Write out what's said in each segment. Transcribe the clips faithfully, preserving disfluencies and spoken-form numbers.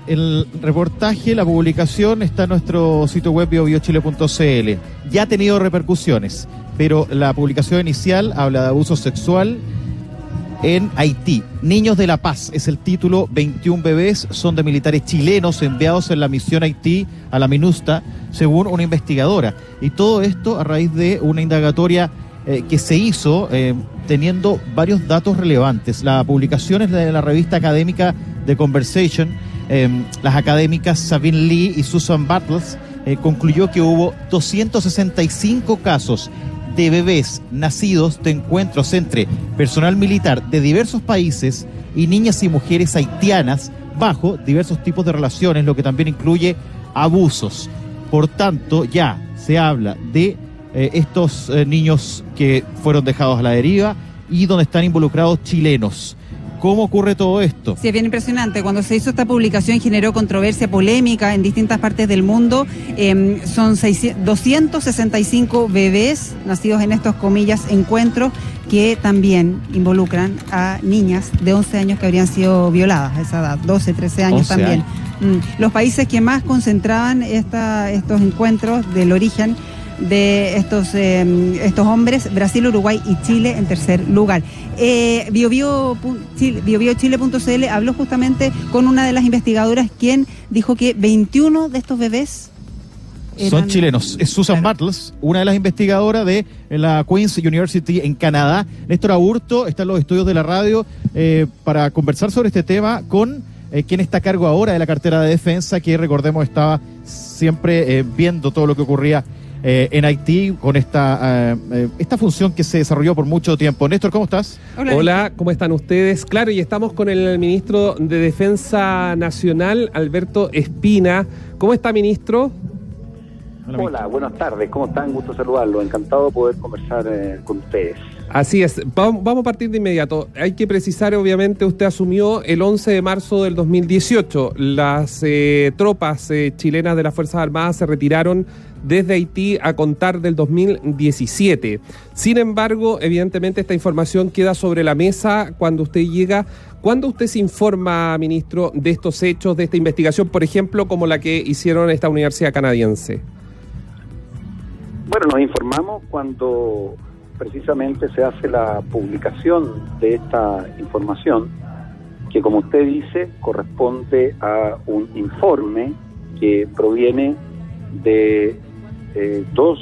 el reportaje, la publicación está en nuestro sitio web bio bio chile punto c l. Ya ha tenido repercusiones, pero la publicación inicial habla de abuso sexual en Haití. Niños de la Paz es el título. veintiún bebés son de militares chilenos enviados en la misión Haití a la MINUSTA, según una investigadora. Y todo esto a raíz de una indagatoria eh, que se hizo eh, teniendo varios datos relevantes. La publicación es de la revista académica The Conversation. Eh, las académicas Sabine Lee y Susan Bartels eh, concluyó que hubo doscientos sesenta y cinco casos de bebés nacidos de encuentros entre personal militar de diversos países y niñas y mujeres haitianas bajo diversos tipos de relaciones, lo que también incluye abusos. Por tanto, ya se habla de eh, estos eh, niños que fueron dejados a la deriva y donde están involucrados chilenos. ¿Cómo ocurre todo esto? Sí, es bien impresionante. Cuando se hizo esta publicación generó controversia, polémica en distintas partes del mundo. Eh, son doscientos sesenta y cinco bebés nacidos en estos, comillas, encuentros que también involucran a niñas de once años que habrían sido violadas a esa edad, doce, trece años también. Años. Mm. Los países que más concentraban esta, estos encuentros del origen de estos eh, estos hombres, Brasil, Uruguay y Chile en tercer lugar. Eh, bio bio chile punto c l habló justamente con una de las investigadoras, quien dijo que veintiuno de estos bebés eran... son chilenos. Es Susan claro. Bartels, una de las investigadoras de la Queen's University en Canadá. Néstor Aburto está en los estudios de la radio eh, para conversar sobre este tema con eh, quien está a cargo ahora de la cartera de defensa, que recordemos estaba siempre eh, viendo todo lo que ocurría Eh, en Haití con esta eh, esta función que se desarrolló por mucho tiempo. Néstor, ¿cómo estás? Hola. Hola, ¿cómo están ustedes? Claro, y estamos con el ministro de Defensa Nacional, Alberto Espina. ¿Cómo está, ministro? Hola, Hola buenas tardes, ¿cómo están? Gusto saludarlos, encantado de poder conversar eh, con ustedes. Así es, vamos, vamos a partir de inmediato. Hay que precisar, obviamente, usted asumió el once de marzo del dos mil dieciocho. Las eh, tropas eh, chilenas de las Fuerzas Armadas se retiraron desde Haití a contar del dos mil diecisiete. Sin embargo, evidentemente esta información queda sobre la mesa cuando usted llega. ¿Cuándo usted se informa, ministro, de estos hechos, de esta investigación, por ejemplo, como la que hicieron en esta universidad canadiense? Bueno, nos informamos cuando precisamente se hace la publicación de esta información, que, como usted dice, corresponde a un informe que proviene de eh, dos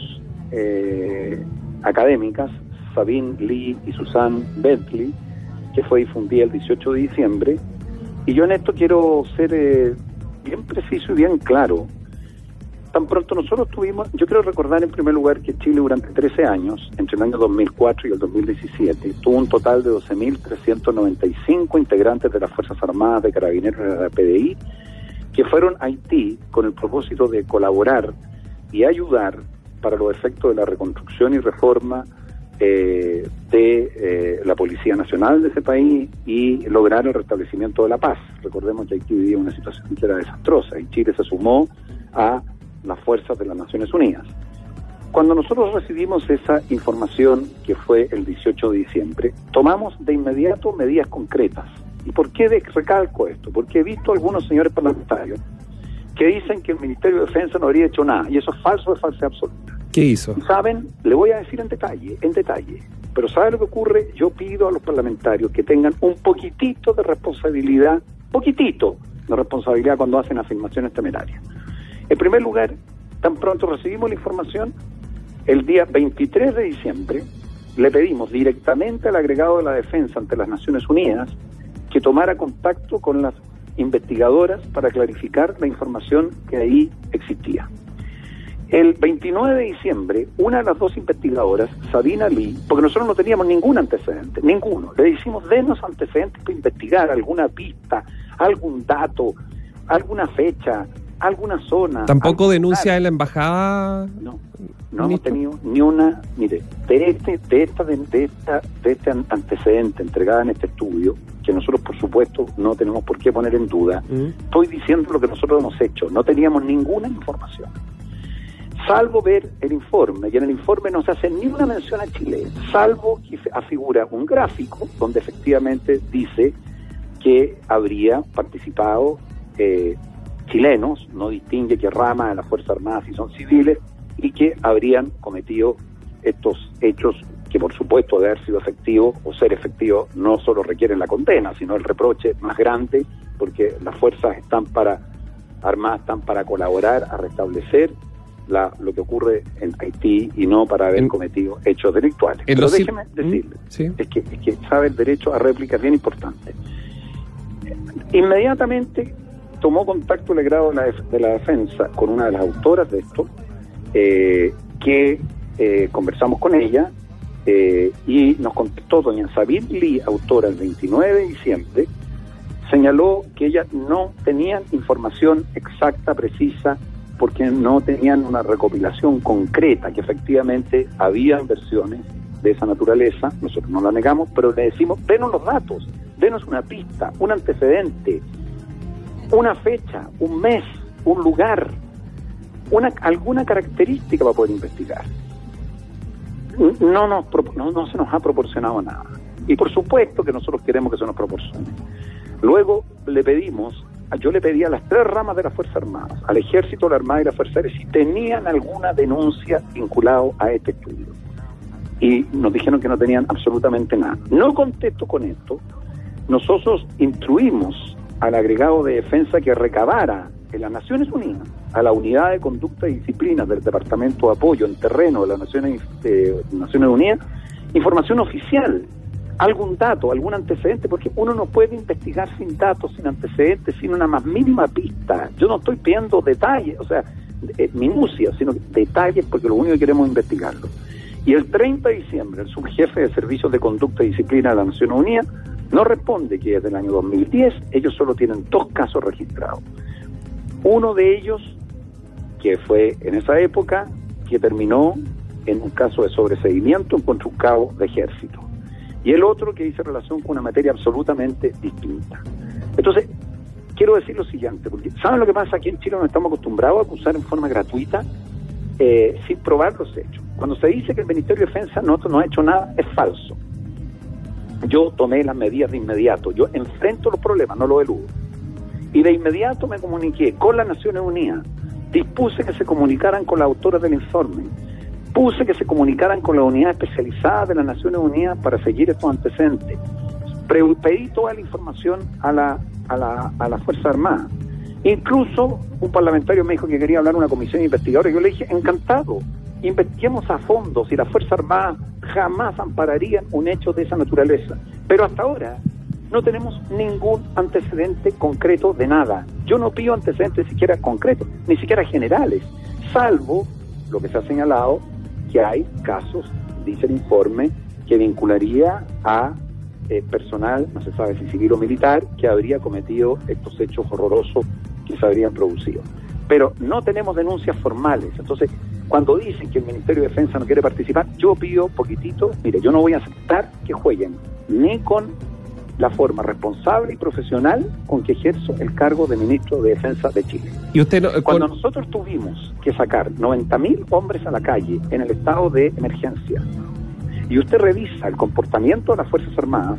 eh, académicas, Sabine Lee y Susan Bentley, que fue difundida el dieciocho de diciembre. Y yo en esto quiero ser eh, bien preciso y bien claro. Tan pronto nosotros tuvimos, yo quiero recordar en primer lugar que Chile durante trece años, entre el año dos mil cuatro y el dos mil diecisiete, tuvo un total de doce mil trescientos noventa y cinco integrantes de las Fuerzas Armadas, de Carabineros y de la P D I, que fueron a Haití con el propósito de colaborar y ayudar para los efectos de la reconstrucción y reforma eh, de eh, la Policía Nacional de ese país y lograr el restablecimiento de la paz. Recordemos que Haití vivía una situación que era desastrosa y Chile se sumó a las fuerzas de las Naciones Unidas. Cuando nosotros recibimos esa información, que fue el dieciocho de diciembre, tomamos de inmediato medidas concretas. ¿Y por qué recalco esto? Porque he visto algunos señores parlamentarios que dicen que el Ministerio de Defensa no habría hecho nada, y eso es falso, es falsedad absoluta. ¿Qué hizo? Y saben, le voy a decir en detalle, en detalle, pero ¿sabe lo que ocurre? Yo pido a los parlamentarios que tengan un poquitito de responsabilidad, poquitito de responsabilidad cuando hacen afirmaciones temerarias. En primer lugar, tan pronto recibimos la información, el día veintitrés de diciembre le pedimos directamente al agregado de la defensa ante las Naciones Unidas que tomara contacto con las investigadoras para clarificar la información que ahí existía. El veintinueve de diciembre, una de las dos investigadoras, Sabina Lee, porque nosotros no teníamos ningún antecedente, ninguno, le decimos, denos antecedentes para investigar alguna pista, algún dato, alguna fecha, alguna zona. ¿Tampoco denuncia en la embajada? No, no hemos tenido ni una, mire, de este, de esta, de, de esta, de este antecedente entregada en este estudio, que nosotros por supuesto no tenemos por qué poner en duda, ¿Mm? Estoy diciendo lo que nosotros hemos hecho, no teníamos ninguna información, salvo ver el informe, y en el informe no se hace ni una mención a Chile, salvo que afigura un gráfico donde efectivamente dice que habría participado eh, chilenos, no distingue qué rama de las Fuerzas Armadas si son civiles, y que habrían cometido estos hechos que, por supuesto, de haber sido efectivos o ser efectivos, no solo requieren la condena, sino el reproche más grande, porque las fuerzas están para armadas están para colaborar a restablecer la, lo que ocurre en Haití y no para haber en, cometido hechos delictuales. Pero déjeme c- decirle, ¿sí? es, que, es que sabe el derecho a réplica es bien importante. Inmediatamente tomó contacto el grado de la, de la defensa con una de las autoras de esto, eh, que eh, conversamos con ella, eh, y nos contestó doña Sabine Lee, autora, el veintinueve de diciembre, señaló que ellas no tenían información exacta, precisa, porque no tenían una recopilación concreta, que efectivamente había versiones de esa naturaleza. Nosotros no la negamos, pero le decimos, denos los datos, denos una pista, un antecedente, una fecha, un mes, un lugar, una alguna característica para poder investigar. No, nos, no, no se nos ha proporcionado nada. Y por supuesto que nosotros queremos que se nos proporcione. Luego le pedimos, yo le pedí a las tres ramas de las Fuerzas Armadas, al Ejército, la Armada y la Fuerza Aérea, si tenían alguna denuncia vinculada a este estudio. Y nos dijeron que no tenían absolutamente nada. No contesto con esto. Nosotros instruimos al agregado de defensa que recabara en las Naciones Unidas, a la Unidad de Conducta y Disciplina del Departamento de Apoyo en Terreno de las Naciones, eh, Naciones Unidas, información oficial, algún dato, algún antecedente, porque uno no puede investigar sin datos, sin antecedentes, sin una más mínima pista. Yo no estoy pidiendo detalles, o sea, eh, minucias, sino detalles, porque lo único que queremos es investigarlo. Y el treinta de diciembre, el subjefe de Servicios de Conducta y Disciplina de las Naciones Unidas nos responde que desde el año dos mil diez ellos solo tienen dos casos registrados. Uno de ellos, que fue en esa época, que terminó en un caso de sobreseguimiento contra un cabo de ejército. Y el otro que dice relación con una materia absolutamente distinta. Entonces, quiero decir lo siguiente, porque ¿saben lo que pasa? Aquí en Chile nos estamos acostumbrados a acusar en forma gratuita, eh, sin probar los hechos. Cuando se dice que el Ministerio de Defensa no, no ha hecho nada, es falso. Yo tomé las medidas de inmediato, yo enfrento los problemas, no los eludo. Y de inmediato me comuniqué con las Naciones Unidas, dispuse que se comunicaran con las autoras del informe, puse que se comunicaran con la unidad especializada de las Naciones Unidas para seguir estos antecedentes. Pre- pedí toda la información a la, a la, a la Fuerza Armada. Incluso un parlamentario me dijo que quería hablar a una comisión investigadora, y yo le dije, encantado, investiguemos a fondo si las Fuerzas Armadas jamás ampararían un hecho de esa naturaleza. Pero hasta ahora no tenemos ningún antecedente concreto de nada. Yo no pido antecedentes siquiera concretos, ni siquiera generales, salvo lo que se ha señalado, que hay casos, dice el informe, que vincularía a eh, personal, no se sabe si civil o militar, que habría cometido estos hechos horrorosos que se habrían producido. Pero no tenemos denuncias formales. Entonces, cuando dicen que el Ministerio de Defensa no quiere participar, yo pido poquitito, mire, yo no voy a aceptar que jueguen ni con la forma responsable y profesional con que ejerzo el cargo de Ministro de Defensa de Chile. ¿Y usted no, Cuando con... nosotros tuvimos que sacar noventa mil hombres a la calle en el estado de emergencia, y usted revisa el comportamiento de las Fuerzas Armadas,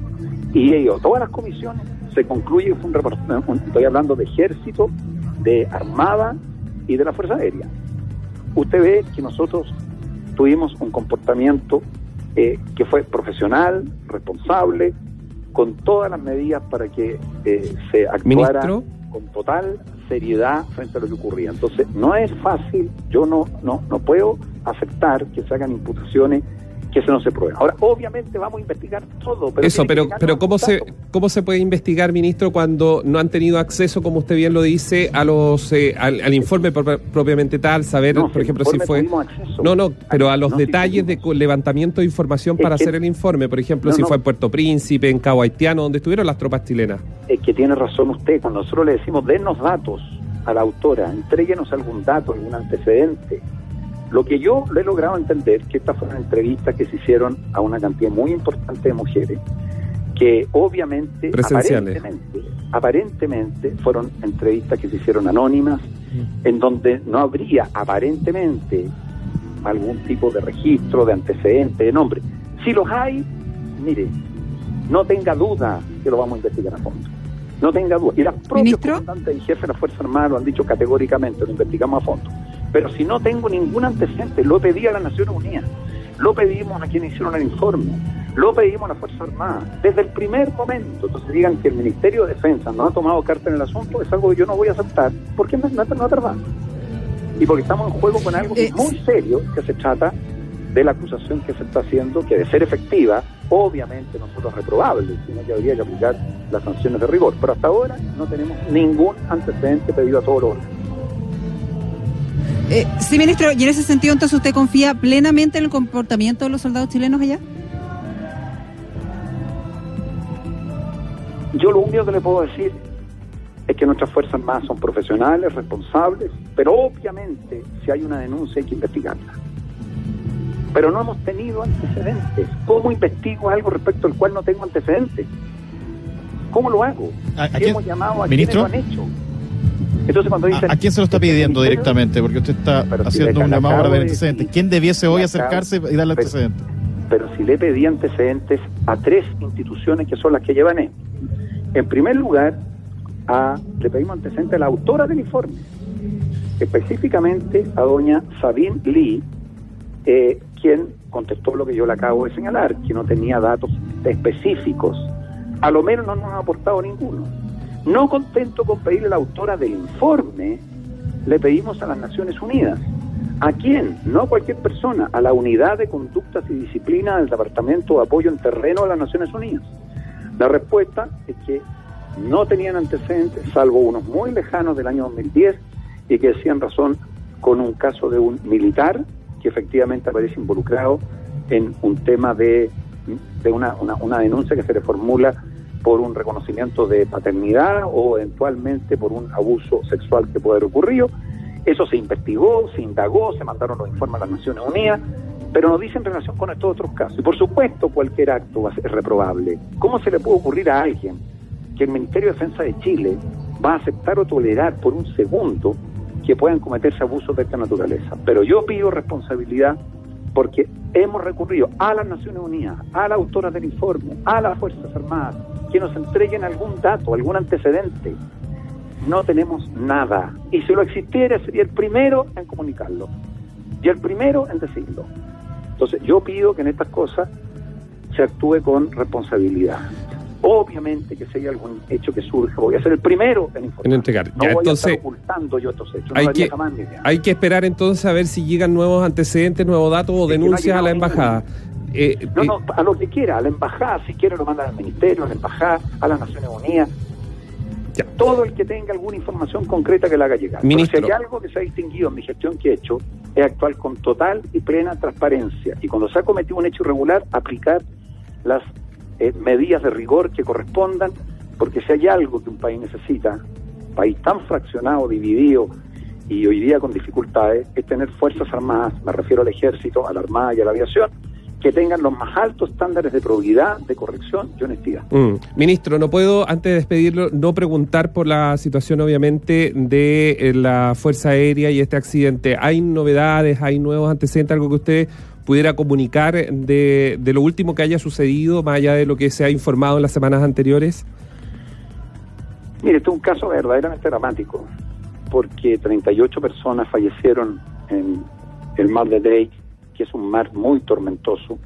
y ello, todas las comisiones, se concluye que fue un reportaje, estoy hablando de Ejército, de Armada y de la Fuerza Aérea. Usted ve que nosotros tuvimos un comportamiento eh, que fue profesional, responsable, con todas las medidas para que eh, se actuara ¿Ministro? Con total seriedad frente a lo que ocurría. Entonces, no es fácil, yo no no no puedo aceptar que se hagan imputaciones que se no se prueben. Ahora, obviamente vamos a investigar todo. Pero Eso, pero pero ¿cómo se, ¿cómo se puede investigar, ministro, cuando no han tenido acceso, como usted bien lo dice, a los eh, al, al informe pro- propiamente tal, saber, no, por ejemplo, si fue... No, no, pero a los no, detalles sí de levantamiento de información es para que, hacer el informe, por ejemplo, no, si no, fue en Puerto Príncipe, en Cabo Haitiano, donde estuvieron las tropas chilenas. Es que tiene razón usted, cuando nosotros le decimos, dennos datos a la autora, entréguenos algún dato, algún antecedente. Lo que yo le he logrado entender, que estas fueron entrevistas que se hicieron a una cantidad muy importante de mujeres, que obviamente, aparentemente, aparentemente fueron entrevistas que se hicieron anónimas, mm. en donde no habría aparentemente algún tipo de registro, de antecedente, de nombre. Si los hay, mire, no tenga duda que lo vamos a investigar a fondo. No tenga duda. Y las propias ¿Ministro? comandantes y jefes de las Fuerzas Armadas lo han dicho categóricamente, lo investigamos a fondo. Pero si no tengo ningún antecedente, lo pedí a las Naciones Unidas, lo pedimos a quienes hicieron el informe, lo pedimos a las Fuerzas Armadas, desde el primer momento. Entonces digan que el Ministerio de Defensa no ha tomado carta en el asunto, es algo que yo no voy a aceptar, porque no, no, no es verdad. Y porque estamos en juego con algo que es muy serio, que se trata de la acusación que se está haciendo, que de ser efectiva, obviamente no solo es reprobable, sino que habría que aplicar las sanciones de rigor. Pero hasta ahora no tenemos ningún antecedente pedido a todos los órganos. Eh, sí, ministro, y en ese sentido, entonces, ¿usted confía plenamente en el comportamiento de los soldados chilenos allá? Yo lo único que le puedo decir es que nuestras Fuerzas Armadas son profesionales, responsables, pero obviamente si hay una denuncia hay que investigarla. Pero no hemos tenido antecedentes. ¿Cómo investigo algo respecto al cual no tengo antecedentes? ¿Cómo lo hago? ¿A, a ¿Qué quién, hemos llamado a ministro? quienes lo han hecho? Entonces cuando dicen, ¿A, ¿A quién se lo está pidiendo directamente? Porque usted está pero haciendo si un llamado para ver antecedentes. decir, ¿Quién debiese hoy acabo, acercarse y darle pero, antecedentes? Pero si le pedí antecedentes a tres instituciones que son las que llevan esto. En primer lugar, a, le pedimos antecedentes a la autora del informe, específicamente a doña Sabine Lee, eh, quien contestó lo que yo le acabo de señalar, que no tenía datos específicos. A lo menos no nos ha aportado ninguno. No contento con pedirle a la autora del informe, le pedimos a las Naciones Unidas. ¿A quién? No a cualquier persona, a la Unidad de Conductas y Disciplina del Departamento de Apoyo en Terreno de las Naciones Unidas. La respuesta es que no tenían antecedentes, salvo unos muy lejanos del año dos mil diez, y que decían razón con un caso de un militar que efectivamente aparece involucrado en un tema de, de una, una, una denuncia que se le formula por un reconocimiento de paternidad o eventualmente por un abuso sexual que puede haber ocurrido. Eso se investigó, se indagó, se mandaron los informes a las Naciones Unidas, pero nos dicen en relación con estos otros casos. Y por supuesto cualquier acto va a ser reprobable. ¿Cómo se le puede ocurrir a alguien que el Ministerio de Defensa de Chile va a aceptar o tolerar por un segundo que puedan cometerse abusos de esta naturaleza? Pero yo pido responsabilidad porque hemos recurrido a las Naciones Unidas, a la autora del informe, a las Fuerzas Armadas, que nos entreguen algún dato, algún antecedente. No tenemos nada. Y si lo existiera, sería el primero en comunicarlo y el primero en decirlo. Entonces, yo pido que en estas cosas se actúe con responsabilidad. Obviamente que si hay algún hecho que surja, voy a ser el primero en informar. En entregar. No ya, voy entonces, a estar ocultando yo estos hechos. No hay, daría que, jamás mi idea. hay que esperar entonces a ver si llegan nuevos antecedentes, nuevos datos o Es que no ha denuncias a la llegado embajada. Eh, No, eh, no, a lo que quiera, a la embajada, si quiere lo mandan al ministerio, a la embajada, a las Naciones Unidas. Ya. Todo el que tenga alguna información concreta que la haga llegar. Ministro. Porque si hay algo que se ha distinguido en mi gestión que he hecho, es actuar con total y plena transparencia. Y cuando se ha cometido un hecho irregular, aplicar las eh, medidas de rigor que correspondan, porque si hay algo que un país necesita, un país tan fraccionado, dividido y hoy día con dificultades, es tener fuerzas armadas, me refiero al ejército, a la armada y a la aviación, que tengan los más altos estándares de probidad, de corrección y honestidad. Mm. Ministro, no puedo, antes de despedirlo, no preguntar por la situación, obviamente, de eh, la Fuerza Aérea y este accidente. ¿Hay novedades, hay nuevos antecedentes, algo que usted pudiera comunicar de, de lo último que haya sucedido, más allá de lo que se ha informado en las semanas anteriores? Mire, este es un caso verdaderamente dramático, porque treinta y ocho personas fallecieron en el mar de Drake, que es un mar muy tormentoso.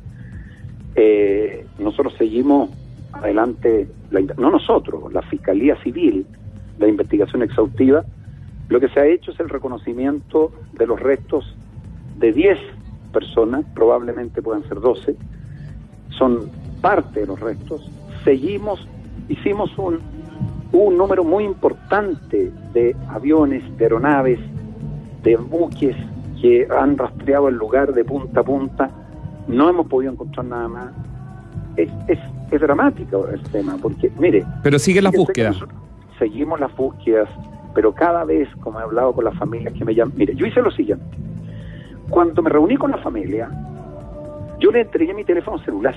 Eh, nosotros seguimos adelante, la, no nosotros, la Fiscalía Civil, la investigación exhaustiva. Lo que se ha hecho es el reconocimiento de los restos de diez personas, probablemente puedan ser doce, son parte de los restos. Seguimos, hicimos un, un número muy importante de aviones, de aeronaves, de buques, que han rastreado el lugar de punta a punta. No hemos podido encontrar nada más. Es, es, es dramático el tema, porque, mire... Pero siguen las búsquedas. Seguimos las búsquedas, pero cada vez, como he hablado con las familias que me llaman... Mire, yo hice lo siguiente. Cuando me reuní con la familia, yo le entregué mi teléfono celular.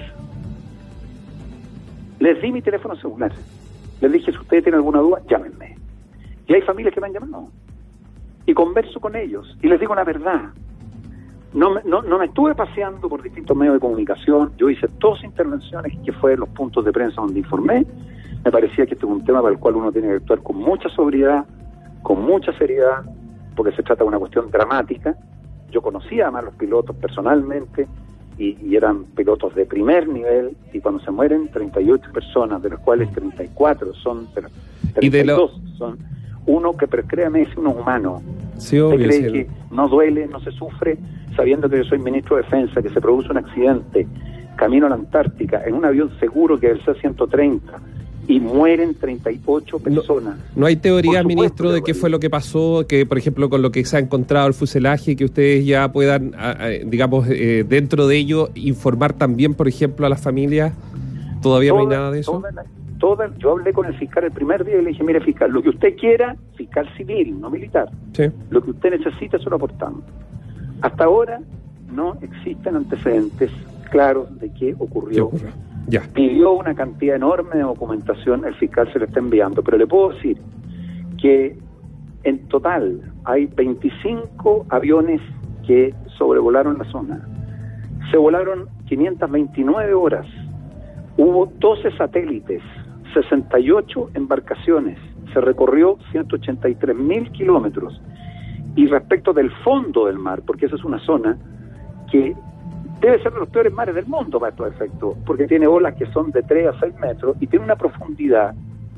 Les di mi teléfono celular. Les dije, si ustedes tienen alguna duda, llámenme. Y hay familias que me han llamado. Y converso con ellos y les digo la verdad. No me, no, no me estuve paseando por distintos medios de comunicación. Yo hice dos intervenciones que fueron los puntos de prensa donde informé. Me parecía que este es un tema para el cual uno tiene que actuar con mucha sobriedad, con mucha seriedad, porque se trata de una cuestión dramática. Yo conocía además a los pilotos personalmente y, y eran pilotos de primer nivel, y cuando se mueren treinta y ocho personas, de las cuales treinta y cuatro son, treinta y dos y de lo... son, uno que, pero créame, es uno humano. Sí, ¿Usted obvio, cree sí. que no duele, no se sufre, sabiendo que yo soy ministro de Defensa, que se produce un accidente camino a la Antártica en un avión seguro que es el C ciento treinta y mueren treinta y ocho personas? No, no hay teoría, Por supuesto, ministro, de que qué duele. fue lo que pasó, que por ejemplo con lo que se ha encontrado el fuselaje, que ustedes ya puedan, a, a, digamos, eh, dentro de ello, informar también, por ejemplo, a las familias. ¿Todavía Toda- no hay nada de eso? toda la- toda- yo hablé con el fiscal el primer día y le dije, mire fiscal, lo que usted quiera, fiscal civil, no militar, Sí. lo que usted necesita se lo aportamos. Hasta ahora no existen antecedentes claros de qué ¿Qué ocurrió. ocurrió? Ya. Pidió una cantidad enorme de documentación, el fiscal se la está enviando, pero le puedo decir que en total hay veinticinco aviones que sobrevolaron la zona. Se volaron quinientas veintinueve horas, hubo doce satélites, sesenta y ocho embarcaciones, se recorrió ciento ochenta y tres mil kilómetros. Y respecto del fondo del mar, porque esa es una zona que debe ser de los peores mares del mundo para estos efectos, porque tiene olas que son de tres a seis metros y tiene una profundidad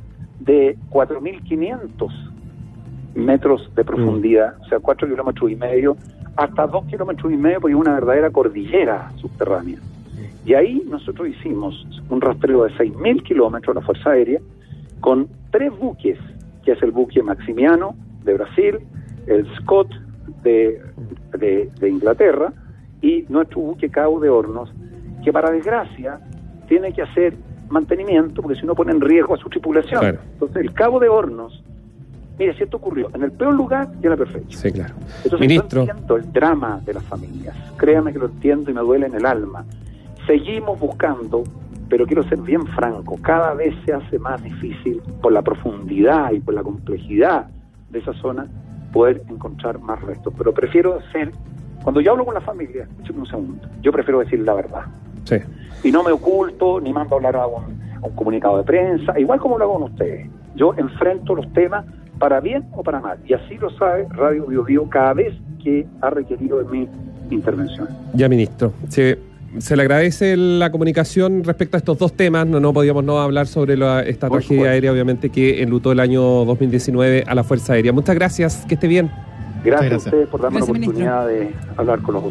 de cuatro mil quinientos metros de profundidad, o sea, cuatro kilómetros y medio, hasta dos kilómetros y medio, porque es una verdadera cordillera subterránea. Y ahí nosotros hicimos un rastreo de seis mil kilómetros, la Fuerza Aérea, con tres buques, que es el buque Maximiano de Brasil, el Scott de, de, de Inglaterra, y nuestro buque Cabo de Hornos, que para desgracia tiene que hacer mantenimiento porque si no pone en riesgo a su tripulación. Claro. Entonces el Cabo de Hornos, mire, si esto ocurrió en el peor lugar y en la perfección. Sí, claro. Entonces Ministro. yo entiendo el drama de las familias, créame que lo entiendo y me duele en el alma. Seguimos buscando, pero quiero ser bien franco, cada vez se hace más difícil por la profundidad y por la complejidad de esa zona poder encontrar más restos, pero prefiero ser, cuando yo hablo con la familia, escúcheme un segundo, yo prefiero decir la verdad. Sí. Y no me oculto, ni mando a hablar a un, a un comunicado de prensa, igual como lo hago con ustedes. Yo enfrento los temas para bien o para mal, y así lo sabe Radio Bio Bio cada vez que ha requerido de mi intervención. Ya, ministro. Se, se le agradece la comunicación respecto a estos dos temas. No, no podíamos no hablar sobre la, esta Por tragedia supuesto. aérea, obviamente, que enlutó el año dos mil diecinueve a la Fuerza Aérea. Muchas gracias. Que esté bien. Gracias, gracias. a ustedes por darme Gracias, la oportunidad de hablar con los